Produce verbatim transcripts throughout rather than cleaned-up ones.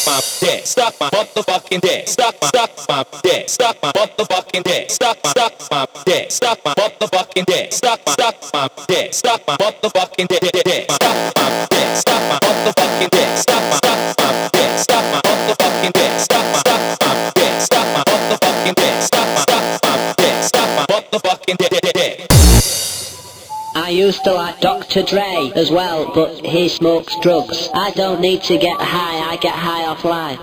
my dick, suck my motherfucking dick, suck my, suck my dick, suck my motherfucking dick, suck my, suck my dick, suck my motherfucking dick, suck my, suck my dick, suck my motherfucking dick, dick, dick, suck my dick, suck my motherfucking dick, suck my, suck my dick, suck my motherfucking dick, suck my, suck my dick, suck my motherfucking dick, suck my, suck my dick, suck my motherfucking dick, dick, dick. I used to like Doctor Dre as well, but he smokes drugs. I don't need to get high, I get high off life.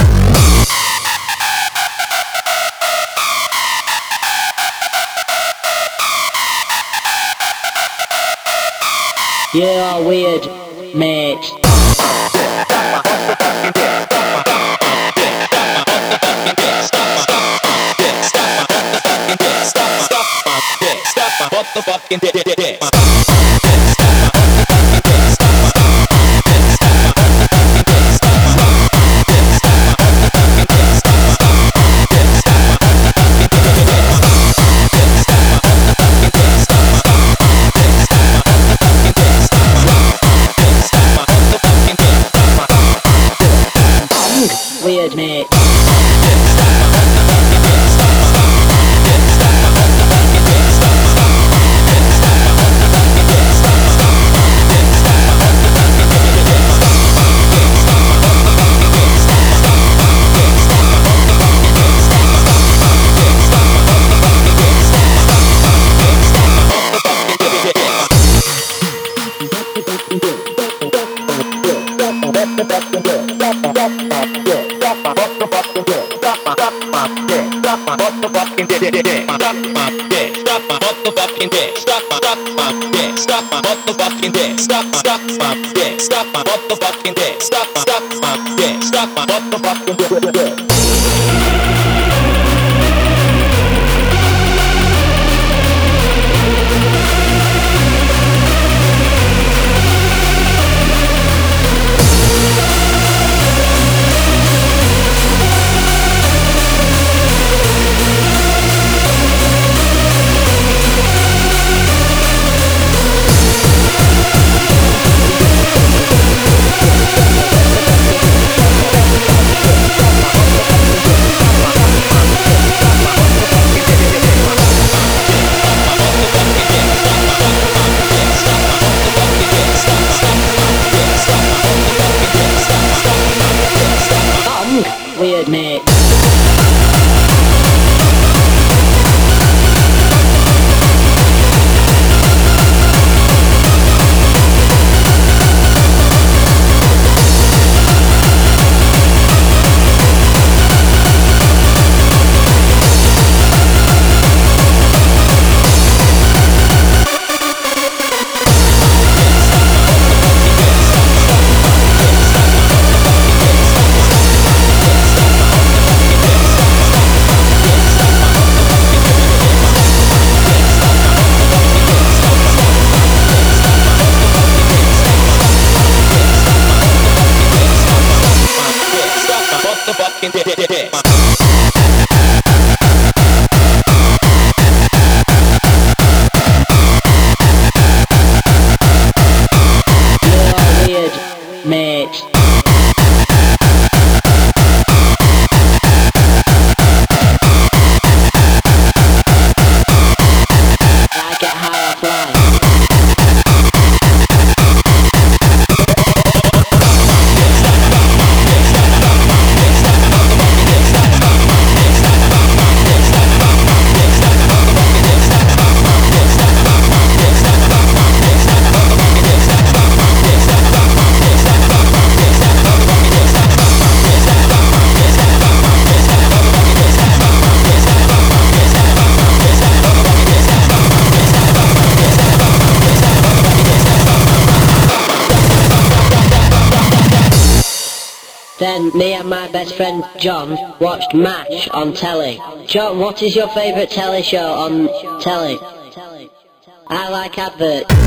You're weird, mate. Motherfucking dick, dick, dick. Weird, mate. Motherfucking dick, dick, dick. Suck my dick, suck my motherfucking dick, suck my, suck my dick, suck my motherfucking dick, suck my, suck my dick, suck my motherfucking dick, suck my, suck my dick, suck my motherfucking dick, dick, dick. Weird, mate. Motherfucking dick, dick, dick, dick. You're weird, mate. I get high off life. Then me and my best friend John watched Match on telly. John, what is your favourite telly show on telly? I like adverts.